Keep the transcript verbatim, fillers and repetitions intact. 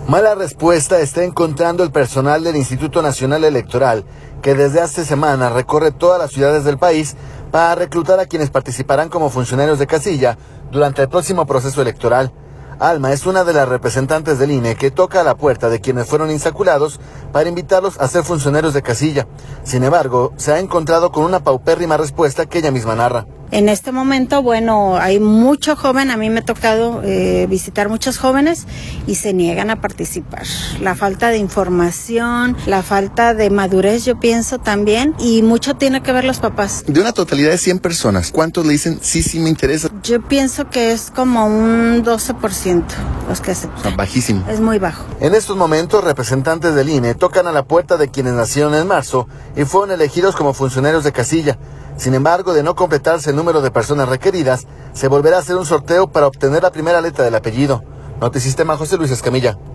Mala respuesta está encontrando el personal del Instituto Nacional Electoral, que desde hace semanas recorre todas las ciudades del país para reclutar a quienes participarán como funcionarios de casilla durante el próximo proceso electoral. Alma es una de las representantes del I N E que toca a la puerta de quienes fueron insaculados para invitarlos a ser funcionarios de casilla. Sin embargo, se ha encontrado con una paupérrima respuesta que ella misma narra. En este momento, bueno, hay mucho joven, a mí me ha tocado eh, visitar muchos jóvenes y se niegan a participar. La falta de información, la falta de madurez, yo pienso también, y mucho tiene que ver los papás. De una totalidad de cien personas, ¿cuántos le dicen sí, sí me interesa? Yo pienso que es como un doce por ciento los que aceptan. O sea, bajísimo. Es muy bajo. En estos momentos, representantes del I N E tocan a la puerta de quienes nacieron en marzo y fueron elegidos como funcionarios de casilla. Sin embargo, de no completarse el número de personas requeridas, se volverá a hacer un sorteo para obtener la primera letra del apellido. Notisistema, José Luis Escamilla.